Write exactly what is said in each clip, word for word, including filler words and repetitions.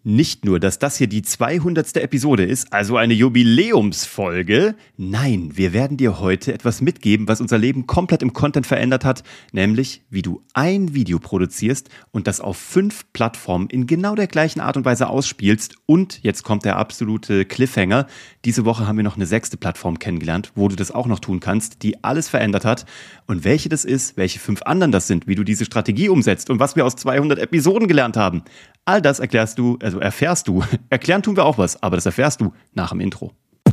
Nicht nur, dass das hier die zweihundertste Episode ist, also eine Jubiläumsfolge. Nein, wir werden dir heute etwas mitgeben, was unser Leben komplett im Content verändert hat, nämlich wie du ein Video produzierst und das auf fünf Plattformen in genau der gleichen Art und Weise ausspielst. Und jetzt kommt der absolute Cliffhanger. Diese Woche haben wir noch eine sechste Plattform kennengelernt, wo du das auch noch tun kannst, die alles verändert hat. Und welche das ist, welche fünf anderen das sind, wie du diese Strategie umsetzt und was wir aus zweihundert Episoden gelernt haben. All das erklärst du, also erfährst du. Erklären tun wir auch was, aber das erfährst du nach dem Intro.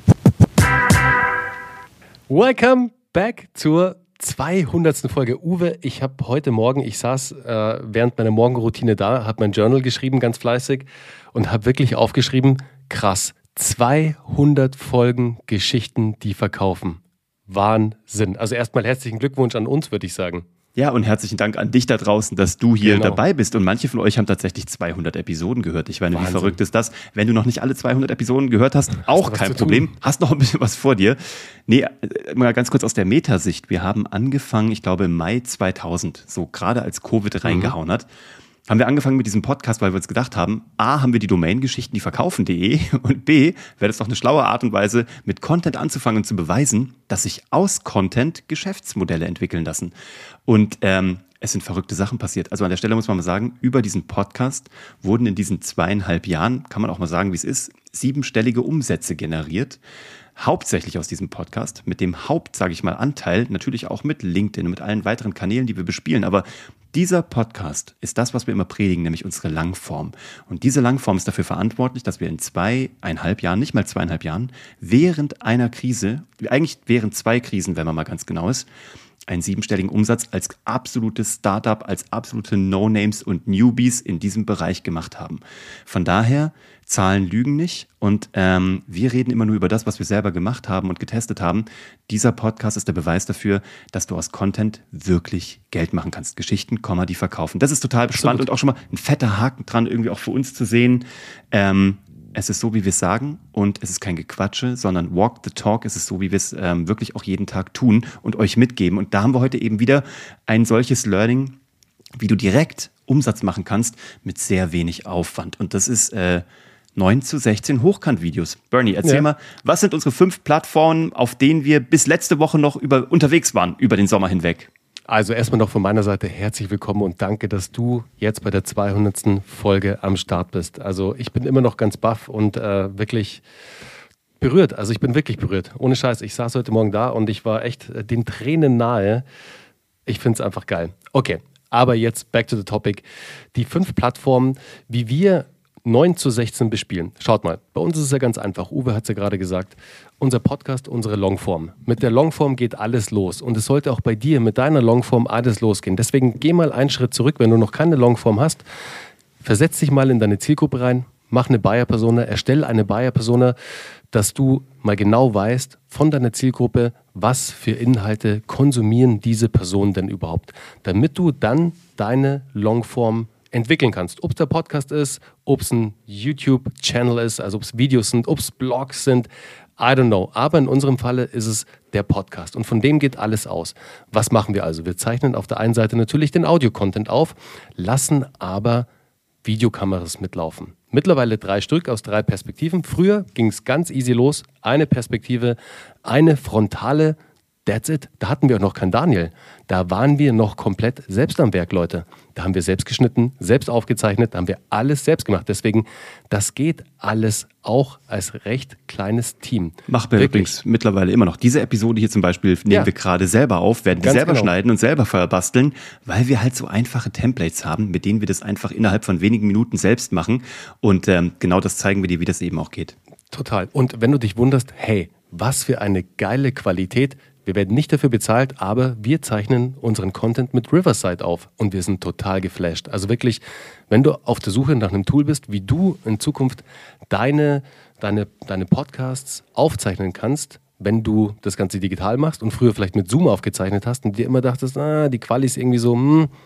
Welcome back zur zweihundertsten Folge. Uwe, ich habe heute Morgen, ich saß äh, während meiner Morgenroutine da, habe mein Journal geschrieben, ganz fleißig, und habe wirklich aufgeschrieben, krass, zweihundert Folgen Geschichten, die verkaufen. Wahnsinn. Also erstmal herzlichen Glückwunsch an uns, würde ich sagen. Ja, und herzlichen Dank an dich da draußen, dass du hier Genau. dabei bist. Und manche von euch haben tatsächlich zweihundert Episoden gehört. Ich meine, Wahnsinn. wie verrückt ist das? Wenn du noch nicht alle zweihundert Episoden gehört hast, auch was kein zu Problem. tun. Hast noch ein bisschen was vor dir. Nee, mal ganz kurz aus der Metasicht. Wir haben angefangen, ich glaube im Mai zweitausend, so gerade als Covid reingehauen hat, haben wir angefangen mit diesem Podcast, weil wir uns gedacht haben, A, haben wir die Domain Geschichten, die verkaufen punkt de und B, wäre das doch eine schlaue Art und Weise, mit Content anzufangen und zu beweisen, dass sich aus Content Geschäftsmodelle entwickeln lassen. Und ähm, es sind verrückte Sachen passiert. Also an der Stelle muss man mal sagen, über diesen Podcast wurden in diesen zweieinhalb Jahren, kann man auch mal sagen, wie es ist, siebenstellige Umsätze generiert. Hauptsächlich aus diesem Podcast, mit dem Haupt, sage ich mal, Anteil, natürlich auch mit LinkedIn und mit allen weiteren Kanälen, die wir bespielen. Aber dieser Podcast ist das, was wir immer predigen, nämlich unsere Langform. Und diese Langform ist dafür verantwortlich, dass wir in zweieinhalb Jahren, nicht mal zweieinhalb Jahren, während einer Krise, eigentlich während zwei Krisen, wenn man mal ganz genau ist, einen siebenstelligen Umsatz als absolutes Startup, als absolute No-Names und Newbies in diesem Bereich gemacht haben. Von daher, Zahlen lügen nicht und ähm, wir reden immer nur über das, was wir selber gemacht haben und getestet haben. Dieser Podcast ist der Beweis dafür, dass du aus Content wirklich Geld machen kannst. Geschichten, die verkaufen. Das ist total Absolut. spannend und auch schon mal ein fetter Haken dran, irgendwie auch für uns zu sehen. Ähm, Es ist so, wie wir es sagen und es ist kein Gequatsche, sondern walk the talk. Es ist so, wie wir es ähm, wirklich auch jeden Tag tun und euch mitgeben. Und da haben wir heute eben wieder ein solches Learning, wie du direkt Umsatz machen kannst mit sehr wenig Aufwand. Und das ist äh, neun zu sechzehn Hochkant-Videos. Bernie, erzähl Ja. mal, was sind unsere fünf Plattformen, auf denen wir bis letzte Woche noch über, unterwegs waren, über den Sommer hinweg? Also erstmal noch von meiner Seite herzlich willkommen und danke, dass du jetzt bei der zweihundertsten Folge am Start bist. Also ich bin immer noch ganz baff und äh, wirklich berührt. Also ich bin wirklich berührt. Ohne Scheiß, ich saß heute Morgen da und ich war echt äh, den Tränen nahe. Ich finde es einfach geil. Okay, aber jetzt back to the topic. Die fünf Plattformen, wie wir neun zu sechzehn bespielen. Schaut mal, bei uns ist es ja ganz einfach. Uwe hat es ja gerade gesagt. Unser Podcast, unsere Longform. Mit der Longform geht alles los. Und es sollte auch bei dir mit deiner Longform alles losgehen. Deswegen geh mal einen Schritt zurück, wenn du noch keine Longform hast. Versetz dich mal in deine Zielgruppe rein. Mach eine Buyer-Persona. Erstell eine Buyer-Persona, dass du mal genau weißt von deiner Zielgruppe, was für Inhalte konsumieren diese Personen denn überhaupt. Damit du dann deine Longform entwickeln kannst. Ob es der Podcast ist, ob es ein YouTube-Channel ist, also ob es Videos sind, ob es Blogs sind, I don't know. Aber in unserem Falle ist es der Podcast und von dem geht alles aus. Was machen wir also? Wir zeichnen auf der einen Seite natürlich den Audio-Content auf, lassen aber Videokameras mitlaufen. Mittlerweile drei Stück aus drei Perspektiven. Früher ging es ganz easy los. Eine Perspektive, eine frontale. That's it. Da hatten wir auch noch keinen Daniel. Da waren wir noch komplett selbst am Werk, Leute. Da haben wir selbst geschnitten, selbst aufgezeichnet, da haben wir alles selbst gemacht. Deswegen, das geht alles auch als recht kleines Team. Machen wir übrigens mittlerweile immer noch. Diese Episode hier zum Beispiel nehmen Ja. wir gerade selber auf, werden die Ganz selber genau. schneiden und selber verbasteln, weil wir halt so einfache Templates haben, mit denen wir das einfach innerhalb von wenigen Minuten selbst machen. Und ähm, genau das zeigen wir dir, wie das eben auch geht. Total. Und wenn du dich wunderst, hey, was für eine geile Qualität. Wir werden nicht dafür bezahlt, aber wir zeichnen unseren Content mit Riverside auf und wir sind total geflasht. Also wirklich, wenn du auf der Suche nach einem Tool bist, wie du in Zukunft deine, deine, deine Podcasts aufzeichnen kannst, wenn du das Ganze digital machst und früher vielleicht mit Zoom aufgezeichnet hast und dir immer dachtest, ah, die Quali ist irgendwie so, hm,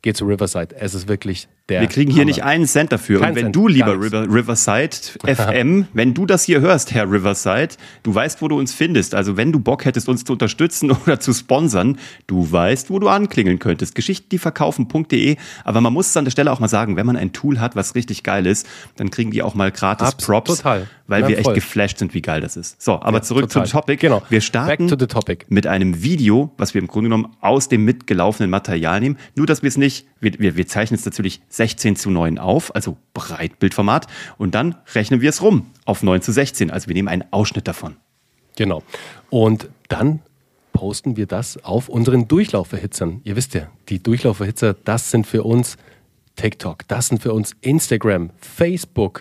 geht zu Riverside. Es ist wirklich der Wir kriegen hier Hammer. nicht einen Cent dafür. Kein Und wenn Cent, du, lieber gar nichts. River, Riverside F M, wenn du das hier hörst, Herr Riverside, du weißt, wo du uns findest. Also wenn du Bock hättest, uns zu unterstützen oder zu sponsern, du weißt, wo du anklingeln könntest. geschichten die verkaufen punkt de. Aber man muss es an der Stelle auch mal sagen, wenn man ein Tool hat, was richtig geil ist, dann kriegen die auch mal gratis Abs- Props, total. weil Ja, wir echt voll. geflasht sind, wie geil das ist. So, aber Ja, zurück total. zum Topic. Genau. Wir starten Back to the topic. mit einem Video, was wir im Grunde genommen aus dem mitgelaufenen Material nehmen. Nur, dass wir es nicht, wir, wir, wir zeichnen es natürlich sechzehn zu neun auf, also Breitbildformat, und dann rechnen wir es rum auf neun zu sechzehn. Also wir nehmen einen Ausschnitt davon. Genau. Und dann posten wir das auf unseren Durchlauferhitzern. Ihr wisst ja, die Durchlauferhitzer, das sind für uns TikTok, das sind für uns Instagram, Facebook,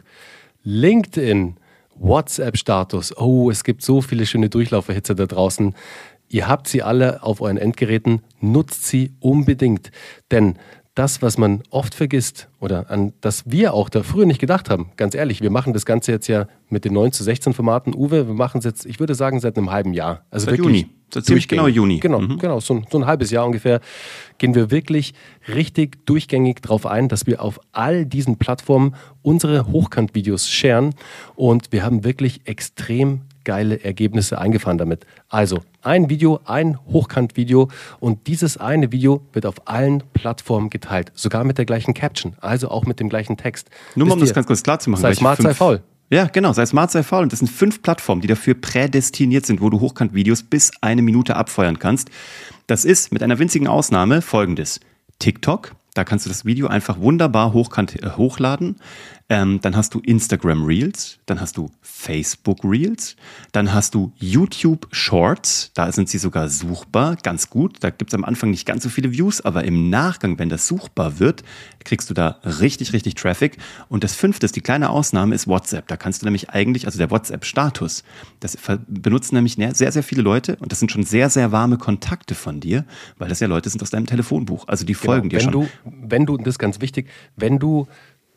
LinkedIn, WhatsApp-Status. Oh, es gibt so viele schöne Durchlauferhitzer da draußen. Ihr habt sie alle auf euren Endgeräten, nutzt sie unbedingt. Denn das, was man oft vergisst oder an das wir auch da früher nicht gedacht haben, ganz ehrlich, wir machen das Ganze jetzt ja mit den neun zu sechzehn Formaten. Uwe, wir machen es jetzt, ich würde sagen, seit einem halben Jahr. Also Seit wirklich Juni. Seit ziemlich genau Juni. Genau, Mhm. genau so, ein, so ein halbes Jahr ungefähr gehen wir wirklich richtig durchgängig darauf ein, dass wir auf all diesen Plattformen unsere Hochkant-Videos sharen und wir haben wirklich extrem geile Ergebnisse eingefahren damit. Also ein Video, ein Hochkant-Video und dieses eine Video wird auf allen Plattformen geteilt, sogar mit der gleichen Caption, also auch mit dem gleichen Text. Nur mal, um Wisst das ihr, ganz kurz klar zu machen. sei welche smart, sei fünf- faul. Ja, genau, sei smart, sei faul. Und das sind fünf Plattformen, die dafür prädestiniert sind, wo du Hochkant-Videos bis eine Minute abfeuern kannst. Das ist mit einer winzigen Ausnahme folgendes. TikTok, da kannst du das Video einfach wunderbar hochkant äh, hochladen. Ähm, dann hast du Instagram Reels, dann hast du Facebook Reels, dann hast du YouTube Shorts, da sind sie sogar suchbar, ganz gut. Da gibt es am Anfang nicht ganz so viele Views, aber im Nachgang, wenn das suchbar wird, kriegst du da richtig, richtig Traffic. Und das fünfte, die kleine Ausnahme, ist WhatsApp. Da kannst du nämlich eigentlich, also der WhatsApp-Status, das ver- benutzen nämlich ne- sehr, sehr viele Leute und das sind schon sehr, sehr warme Kontakte von dir, weil das ja Leute sind aus deinem Telefonbuch. Also die folgen dir wenn schon. Du, wenn du, das ist ganz wichtig, wenn du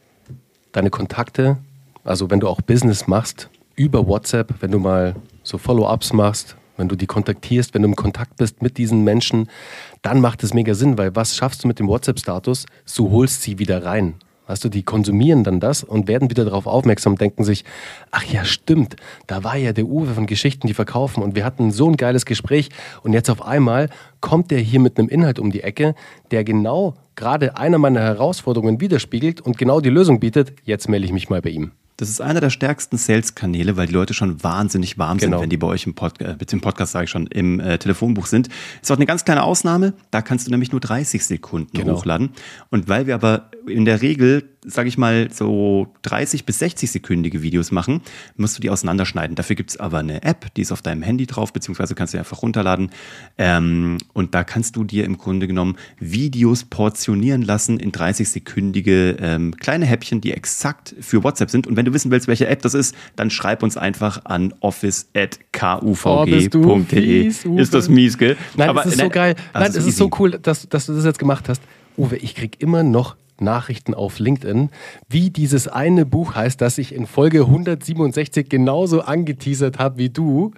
deine Kontakte, also wenn du auch Business machst, über WhatsApp, wenn du mal so Follow-ups machst, wenn du die kontaktierst, wenn du im Kontakt bist mit diesen Menschen, dann macht es mega Sinn, weil was schaffst du mit dem WhatsApp-Status? Du holst sie wieder rein. Weißt du, die konsumieren dann das und werden wieder darauf aufmerksam, denken sich, ach ja, stimmt, da war ja der Uwe von Geschichten, die verkaufen und wir hatten so ein geiles Gespräch und jetzt auf einmal kommt der hier mit einem Inhalt um die Ecke, der genau gerade einer meiner Herausforderungen widerspiegelt und genau die Lösung bietet, jetzt melde ich mich mal bei ihm. Das ist einer der stärksten Sales-Kanäle, weil die Leute schon wahnsinnig warm Genau. sind, wenn die bei euch im Podcast, äh, im Podcast sage ich schon, im äh, Telefonbuch sind. Ist auch eine ganz kleine Ausnahme, da kannst du nämlich nur dreißig Sekunden Genau. hochladen. Und weil wir aber in der Regel, sage ich mal, so dreißig bis sechzig sekündige Videos machen, musst du die auseinanderschneiden. Dafür gibt es aber eine App, die ist auf deinem Handy drauf, beziehungsweise kannst du die einfach runterladen. Ähm, und da kannst du dir im Grunde genommen Videos portionieren lassen in dreißig-sekündige ähm, kleine Häppchen, die exakt für WhatsApp sind. Und wenn du wissen willst, welche App das ist, dann schreib uns einfach an office at k u v g punkt de. Oh, fies, Uwe. Ist das mies, gell? Nein, Aber, es ist so geil. Nein, also es ist easy. so cool, dass, dass du das jetzt gemacht hast. Uwe, ich krieg immer noch Nachrichten auf LinkedIn, wie dieses eine Buch heißt, das ich in Folge hundertsiebenundsechzig genauso angeteasert habe wie du,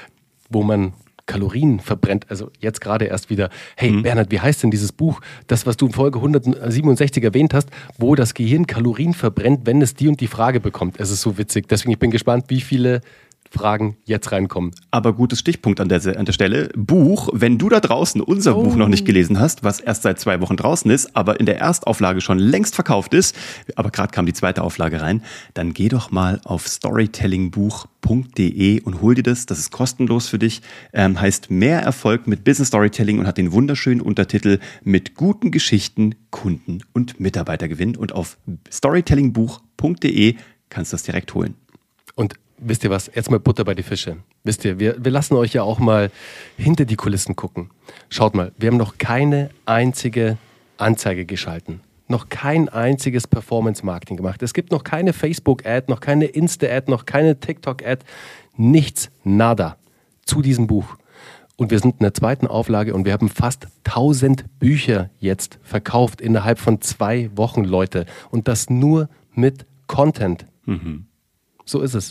wo man Kalorien verbrennt. Also jetzt gerade erst wieder, hey Mhm. Bernhard, wie heißt denn dieses Buch, das, was du in Folge hundertsiebenundsechzig erwähnt hast, wo das Gehirn Kalorien verbrennt, wenn es die und die Frage bekommt. Es ist so witzig. Deswegen, ich bin gespannt, wie viele Fragen jetzt reinkommen. Aber gutes Stichpunkt an der, an der Stelle. Buch, wenn du da draußen unser Oh. Buch noch nicht gelesen hast, was erst seit zwei Wochen draußen ist, aber in der Erstauflage schon längst verkauft ist, aber gerade kam die zweite Auflage rein, dann geh doch mal auf storytellingbuch punkt de und hol dir das. Das ist kostenlos für dich. Ähm, heißt Mehr Erfolg mit Business Storytelling und hat den wunderschönen Untertitel Mit guten Geschichten, Kunden und Mitarbeitergewinn. Und auf storytellingbuch punkt de kannst du das direkt holen. Und wisst ihr was, jetzt mal Butter bei die Fische. Wisst ihr, wir, wir lassen euch ja auch mal hinter die Kulissen gucken. Schaut mal, wir haben noch keine einzige Anzeige geschalten. Noch kein einziges Performance-Marketing gemacht. Es gibt noch keine Facebook-Ad, noch keine Insta-Ad, noch keine TikTok-Ad. Nichts, nada zu diesem Buch. Und wir sind in der zweiten Auflage und wir haben fast tausend Bücher jetzt verkauft innerhalb von zwei Wochen, Leute. Und das nur mit Content. Mhm. So ist es.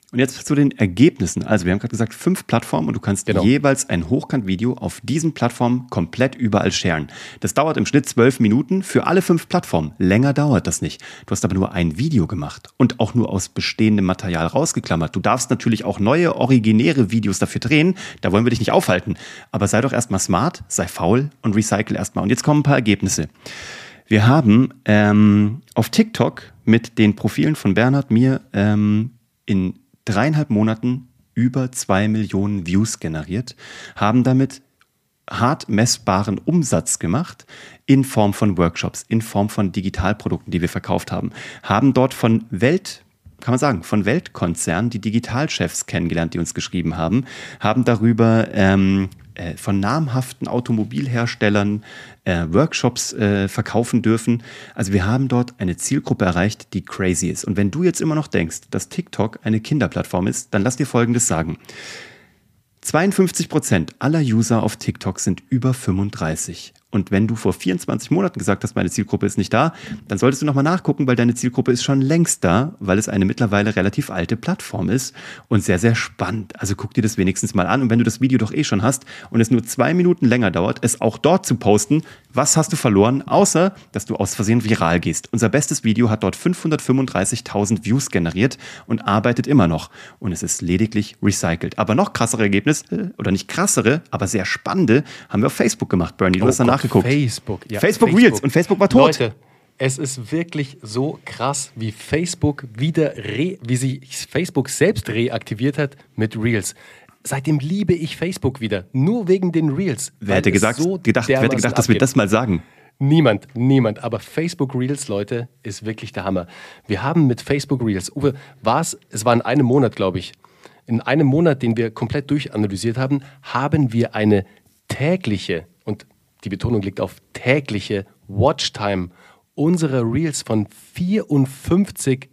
Und jetzt zu den Ergebnissen. Also wir haben gerade gesagt, fünf Plattformen und du kannst genau. jeweils ein Hochkant-Video auf diesen Plattformen komplett überall sharen. Das dauert im Schnitt zwölf Minuten für alle fünf Plattformen. Länger dauert das nicht. Du hast aber nur ein Video gemacht und auch nur aus bestehendem Material rausgeklammert. Du darfst natürlich auch neue, originäre Videos dafür drehen. Da wollen wir dich nicht aufhalten. Aber sei doch erstmal smart, sei faul und recycle erstmal. Und jetzt kommen ein paar Ergebnisse. Wir haben ähm, auf TikTok mit den Profilen von Bernhard, mir ähm, in dreieinhalb Monaten über zwei Millionen Views generiert, haben damit hart messbaren Umsatz gemacht in Form von Workshops, in Form von Digitalprodukten, die wir verkauft haben, haben dort von Welt, kann man sagen, von Weltkonzernen die Digitalchefs kennengelernt, die uns geschrieben haben, haben darüber ähm, äh, von namhaften Automobilherstellern äh, Workshops äh, verkaufen dürfen. Also wir haben dort eine Zielgruppe erreicht, die crazy ist. Und wenn du jetzt immer noch denkst, dass TikTok eine Kinderplattform ist, dann lass dir Folgendes sagen. zweiundfünfzig Prozent aller User auf TikTok sind über fünfunddreißig. Und wenn du vor vierundzwanzig Monaten gesagt hast, meine Zielgruppe ist nicht da, dann solltest du nochmal nachgucken, weil deine Zielgruppe ist schon längst da, weil es eine mittlerweile relativ alte Plattform ist und sehr, sehr spannend. Also guck dir das wenigstens mal an. Und wenn du das Video doch eh schon hast und es nur zwei Minuten länger dauert, es auch dort zu posten, was hast du verloren, außer dass du aus Versehen viral gehst. Unser bestes Video hat dort fünfhundertfünfunddreißigtausend Views generiert und arbeitet immer noch. Und es ist lediglich recycelt. Aber noch krassere Ergebnisse, oder nicht krassere, aber sehr spannende, haben wir auf Facebook gemacht, Bernie. Du oh hast danach geguckt. Facebook, ja, Facebook, Facebook Reels und Facebook war tot. Leute, es ist wirklich so krass, wie Facebook wieder, re, wie sich Facebook selbst reaktiviert hat mit Reels. Seitdem liebe ich Facebook wieder, nur wegen den Reels. Wer hätte gesagt, so gedacht, wer hätte gedacht, dass wir das mal sagen? Niemand, niemand. Aber Facebook Reels, Leute, ist wirklich der Hammer. Wir haben mit Facebook Reels, Uwe, war es, es war in einem Monat, glaube ich, in einem Monat, den wir komplett durchanalysiert haben, haben wir eine tägliche, und die Betonung liegt auf tägliche Watchtime unserer Reels von vierundfünfzig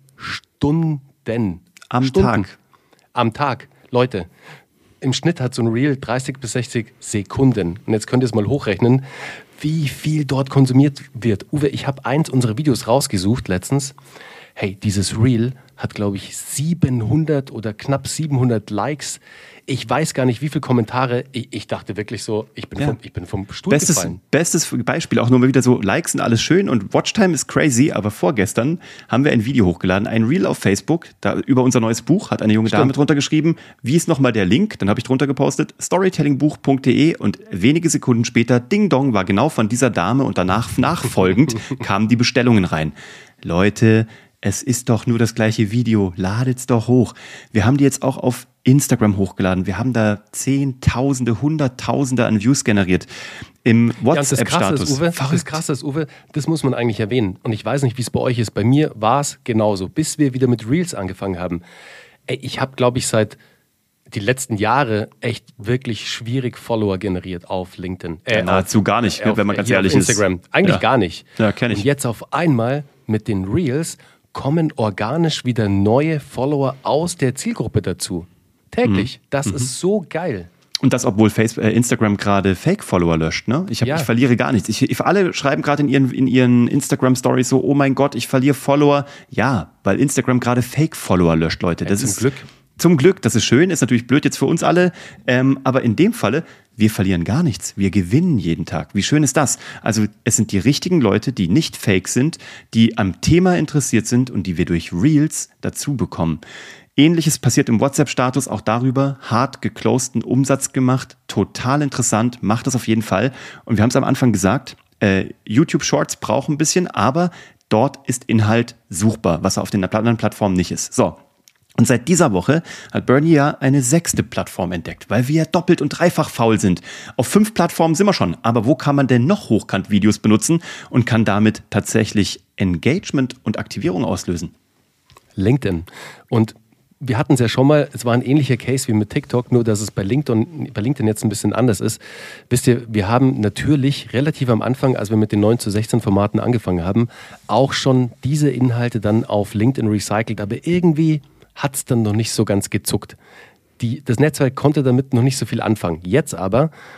Stunden. Am Stunden. Tag. Am Tag. Leute, im Schnitt hat so ein Reel dreißig bis sechzig Sekunden. Und jetzt könnt ihr es mal hochrechnen, wie viel dort konsumiert wird. Uwe, ich habe eins unserer Videos rausgesucht letztens. Hey, dieses Reel hat, glaube ich, siebenhundert oder knapp siebenhundert Likes. Ich weiß gar nicht, wie viele Kommentare. Ich, ich dachte wirklich so, ich bin, ja. vom, ich bin vom Stuhl bestes, gefallen. Bestes Beispiel, auch nur mal wieder so, Likes sind alles schön und Watchtime ist crazy, aber vorgestern haben wir ein Video hochgeladen, ein Reel auf Facebook, da über unser neues Buch hat eine junge Stimmt. Dame drunter geschrieben, wie ist nochmal der Link? Dann habe ich drunter gepostet, storytellingbuch punkt de und wenige Sekunden später, Ding Dong, war genau von dieser Dame und danach nachfolgend kamen die Bestellungen rein. Leute, es ist doch nur das gleiche Video, ladet's doch hoch. Wir haben die jetzt auch auf Instagram hochgeladen. Wir haben da Zehntausende, Hunderttausende an Views generiert. Im WhatsApp-Status. Ja, das Krasse ist, Uwe, das muss man eigentlich erwähnen. Und ich weiß nicht, wie es bei euch ist. Bei mir war es genauso, bis wir wieder mit Reels angefangen haben. Ey, ich habe, glaube ich, seit die letzten Jahre echt wirklich schwierig Follower generiert auf LinkedIn. Äh, ja, nahezu gar nicht, äh, auf, wenn man ganz ehrlich ist. Instagram. Eigentlich ja. gar nicht. Ja, kenn ich. Und jetzt auf einmal mit den Reels kommen organisch wieder neue Follower aus der Zielgruppe dazu. Täglich. Mhm. Das mhm. ist so geil. Und das, obwohl Facebook, äh, Instagram gerade Fake-Follower löscht. Ne? Ich, hab, ja. ich verliere gar nichts. Ich, ich, alle schreiben gerade in ihren, in ihren Instagram-Stories so, oh mein Gott, ich verliere Follower. Ja, weil Instagram gerade Fake-Follower löscht, Leute. Das ja, zum ist, Glück. Zum Glück, das ist schön, ist natürlich blöd jetzt für uns alle. Ähm, aber in dem Falle, wir verlieren gar nichts. Wir gewinnen jeden Tag. Wie schön ist das? Also es sind die richtigen Leute, die nicht fake sind, die am Thema interessiert sind und die wir durch Reels dazu bekommen. Ähnliches passiert im WhatsApp-Status, auch darüber hart geclosten Umsatz gemacht. Total interessant, macht das auf jeden Fall. Und wir haben es am Anfang gesagt, äh, YouTube Shorts brauchen ein bisschen, aber dort ist Inhalt suchbar, was auf den anderen Plattformen nicht ist. So. Und seit dieser Woche hat Bernie ja eine sechste Plattform entdeckt, weil wir ja doppelt und dreifach faul sind. Auf fünf Plattformen sind wir schon, aber wo kann man denn noch Hochkant-Videos benutzen und kann damit tatsächlich Engagement und Aktivierung auslösen? LinkedIn. Und wir hatten es ja schon mal, es war ein ähnlicher Case wie mit TikTok, nur dass es bei LinkedIn, bei LinkedIn jetzt ein bisschen anders ist. Wisst ihr, wir haben natürlich relativ am Anfang, als wir mit den neun zu sechzehn Formaten angefangen haben, auch schon diese Inhalte dann auf LinkedIn recycelt, aber irgendwie hat es dann noch nicht so ganz gezuckt. Die, das Netzwerk konnte damit noch nicht so viel anfangen. Jetzt aber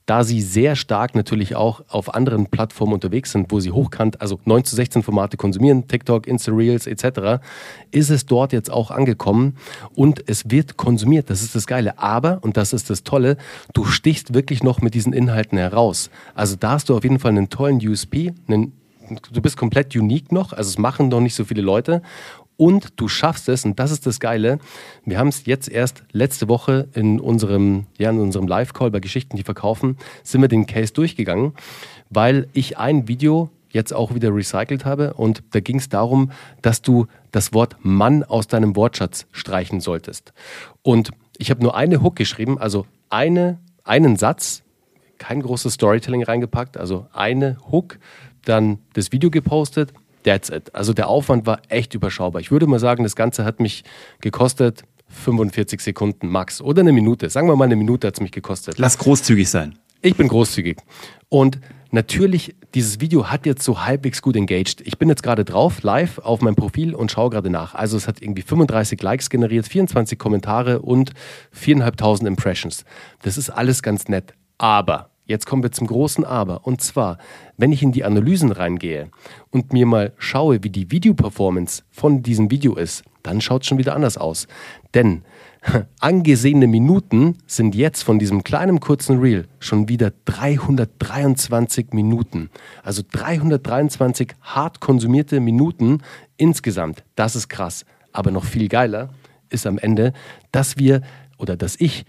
da sie sehr stark natürlich auch auf anderen Plattformen unterwegs sind, wo sie hochkant, also neun zu sechzehn Formate konsumieren, TikTok, Insta-Reels et cetera, ist es dort jetzt auch angekommen und es wird konsumiert. Das ist das Geile. Aber, und das ist das Tolle, du stichst wirklich noch mit diesen Inhalten heraus. Also da hast du auf jeden Fall einen tollen U S P, einen, du bist komplett unique noch, also es machen noch nicht so viele Leute. Und du schaffst es, und das ist das Geile, wir haben es jetzt erst letzte Woche in unserem, ja, in unserem Live-Call bei Geschichten, die verkaufen, sind wir den Case durchgegangen, weil ich ein Video jetzt auch wieder recycelt habe und da ging es darum, dass du das Wort Mann aus deinem Wortschatz streichen solltest. Und ich habe nur eine Hook geschrieben, also eine, einen Satz, kein großes Storytelling reingepackt, also eine Hook, dann das Video gepostet. That's it. Also der Aufwand war echt überschaubar. Ich würde mal sagen, das Ganze hat mich gekostet fünfundvierzig Sekunden max oder eine Minute. Sagen wir mal, eine Minute hat es mich gekostet. Lass großzügig sein. Ich bin großzügig. Und natürlich, dieses Video hat jetzt so halbwegs gut engaged. Ich bin jetzt gerade drauf, live auf meinem Profil und schaue gerade nach. Also es hat irgendwie fünfunddreißig Likes generiert, vierundzwanzig Kommentare und viertausendfünfhundert Impressions. Das ist alles ganz nett. Aber jetzt kommen wir zum großen Aber. Und zwar, wenn ich in die Analysen reingehe und mir mal schaue, wie die Videoperformance von diesem Video ist, dann schaut es schon wieder anders aus. Denn angesehene Minuten sind jetzt von diesem kleinen kurzen Reel schon wieder dreihundertdreiundzwanzig Minuten. Also dreihundertdreiundzwanzig hart konsumierte Minuten insgesamt. Das ist krass. Aber noch viel geiler ist am Ende, dass wir oder dass ich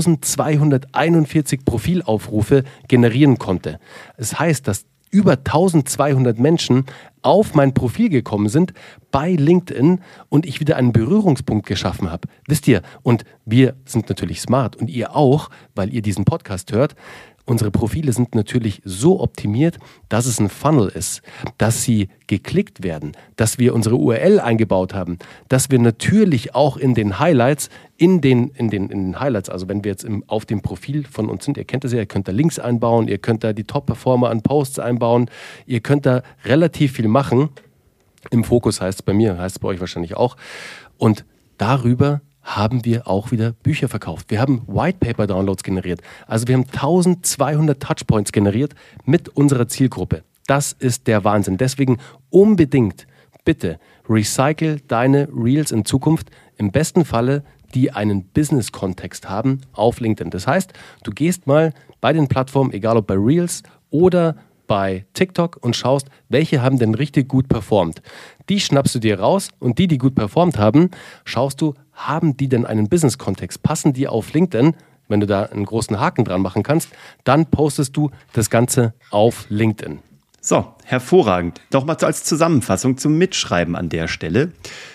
eintausendzweihunderteinundvierzig Profilaufrufe generieren konnte. Das heißt, dass über eintausendzweihundert Menschen auf mein Profil gekommen sind bei LinkedIn und ich wieder einen Berührungspunkt geschaffen habe. Wisst ihr, und wir sind natürlich smart und ihr auch, weil ihr diesen Podcast hört. Unsere Profile sind natürlich so optimiert, dass es ein Funnel ist, dass sie geklickt werden, dass wir unsere U R L eingebaut haben, dass wir natürlich auch in den Highlights, in den, in den, in den Highlights, also wenn wir jetzt im, auf dem Profil von uns sind, ihr kennt das ja, ihr könnt da Links einbauen, ihr könnt da die Top-Performer an Posts einbauen, ihr könnt da relativ viel machen. Im Fokus heißt es bei mir, heißt es bei euch wahrscheinlich auch. Und darüber haben wir auch wieder Bücher verkauft. Wir haben White-Paper-Downloads generiert. Also wir haben eintausendzweihundert Touchpoints generiert mit unserer Zielgruppe. Das ist der Wahnsinn. Deswegen unbedingt, bitte, recycle deine Reels in Zukunft, im besten Falle, die einen Business-Kontext haben, auf LinkedIn. Das heißt, du gehst mal bei den Plattformen, egal ob bei Reels oder bei TikTok und schaust, welche haben denn richtig gut performt. Die schnappst du dir raus und die, die gut performt haben, schaust du, haben die denn einen Business-Kontext? Passen die auf LinkedIn? Wenn du da einen großen Haken dran machen kannst, dann postest du das Ganze auf LinkedIn. So, hervorragend. Doch mal als Zusammenfassung zum Mitschreiben an der Stelle.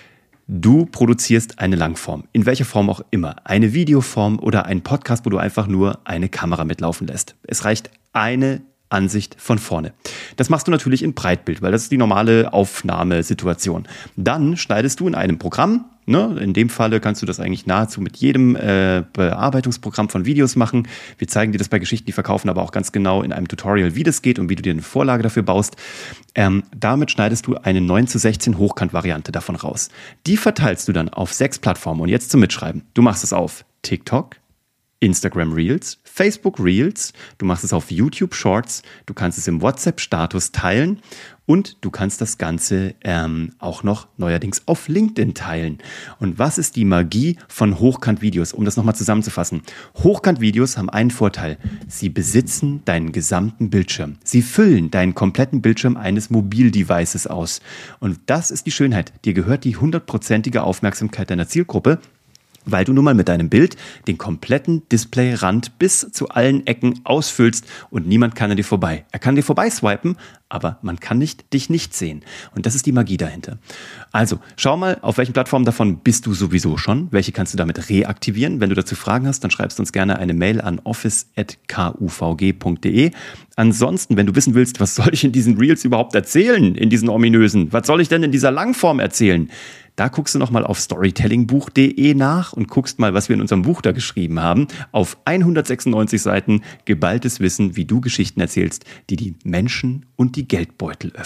Du produzierst eine Langform, in welcher Form auch immer. Eine Videoform oder ein Podcast, wo du einfach nur eine Kamera mitlaufen lässt. Es reicht eine Ansicht von vorne. Das machst du natürlich in Breitbild, weil das ist die normale Aufnahmesituation. Dann schneidest du in einem Programm, ne, in dem Falle kannst du das eigentlich nahezu mit jedem äh, Bearbeitungsprogramm von Videos machen. Wir zeigen dir das bei Geschichten, die verkaufen, aber auch ganz genau in einem Tutorial, wie das geht und wie du dir eine Vorlage dafür baust. Ähm, damit schneidest du eine neun zu sechzehn Hochkant-Variante davon raus. Die verteilst du dann auf sechs Plattformen und jetzt zum Mitschreiben. Du machst es auf TikTok, Instagram Reels, Facebook Reels, du machst es auf YouTube Shorts, du kannst es im WhatsApp-Status teilen und du kannst das Ganze ähm, auch noch neuerdings auf LinkedIn teilen. Und was ist die Magie von Hochkant-Videos? Um das nochmal zusammenzufassen. Hochkant-Videos haben einen Vorteil. Sie besitzen deinen gesamten Bildschirm. Sie füllen deinen kompletten Bildschirm eines Mobildevices aus. Und das ist die Schönheit. Dir gehört die hundertprozentige Aufmerksamkeit deiner Zielgruppe, weil du nun mal mit deinem Bild den kompletten Displayrand bis zu allen Ecken ausfüllst und niemand kann an dir vorbei. Er kann dir vorbei swipen, aber man kann nicht, dich nicht sehen. Und das ist die Magie dahinter. Also, schau mal, auf welchen Plattformen davon bist du sowieso schon? Welche kannst du damit reaktivieren? Wenn du dazu Fragen hast, dann schreibst du uns gerne eine Mail an office at k u v g punkt d e. Ansonsten, wenn du wissen willst, was soll ich in diesen Reels überhaupt erzählen, in diesen ominösen? Was soll ich denn in dieser Langform erzählen? Da guckst du nochmal auf storytellingbuch punkt de nach und guckst mal, was wir in unserem Buch da geschrieben haben. Auf hundertsechsundneunzig Seiten geballtes Wissen, wie du Geschichten erzählst, die die Menschen und die Geldbeutel öffnen.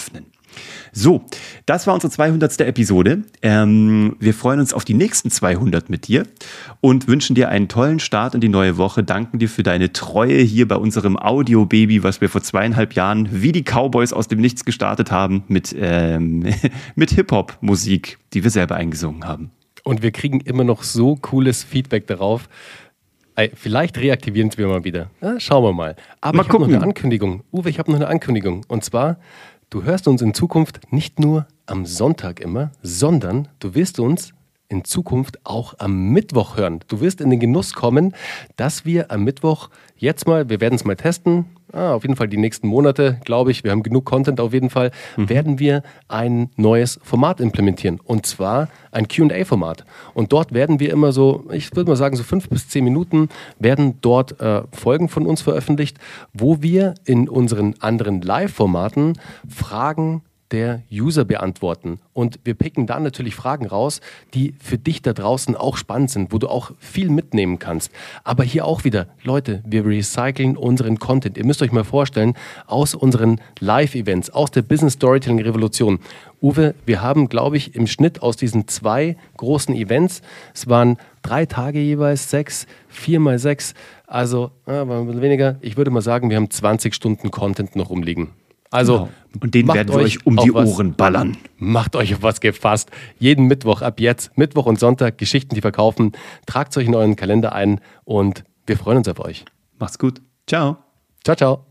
So, das war unsere zweihundertste Episode. Ähm, wir freuen uns auf die nächsten zweihundert mit dir und wünschen dir einen tollen Start in die neue Woche. Danken dir für deine Treue hier bei unserem Audio-Baby, was wir vor zweieinhalb Jahren wie die Cowboys aus dem Nichts gestartet haben mit, ähm, mit Hip-Hop-Musik, die wir selber eingesungen haben. Und wir kriegen immer noch so cooles Feedback darauf. Vielleicht reaktivieren wir mal wieder. Ja, schauen wir mal. Aber mal ich habe noch eine Ankündigung. Uwe, ich habe noch eine Ankündigung. Und zwar, du hörst uns in Zukunft nicht nur am Sonntag immer, sondern du wirst uns in Zukunft auch am Mittwoch hören. Du wirst in den Genuss kommen, dass wir am Mittwoch jetzt mal, wir werden es mal testen, ah, auf jeden Fall die nächsten Monate, glaube ich, wir haben genug Content auf jeden Fall, mhm. werden wir ein neues Format implementieren. Und zwar ein Q und A-Format. Und dort werden wir immer so, ich würde mal sagen, so fünf bis zehn Minuten werden dort äh, Folgen von uns veröffentlicht, wo wir in unseren anderen Live-Formaten Fragen der User beantworten. Und wir picken da natürlich Fragen raus, die für dich da draußen auch spannend sind, wo du auch viel mitnehmen kannst. Aber hier auch wieder, Leute, wir recyceln unseren Content. Ihr müsst euch mal vorstellen, aus unseren Live-Events, aus der Business Storytelling Revolution. Uwe, wir haben, glaube ich, im Schnitt aus diesen zwei großen Events, es waren drei Tage jeweils, sechs, vier mal sechs, also äh, war ein bisschen weniger. Ich würde mal sagen, wir haben zwanzig Stunden Content noch rumliegen. Also, genau. Und den werden wir euch um die Ohren ballern. Macht euch auf was gefasst. Jeden Mittwoch ab jetzt, Mittwoch und Sonntag, Geschichten, die verkaufen. Tragt euch in euren Kalender ein und wir freuen uns auf euch. Macht's gut. Ciao. Ciao, ciao.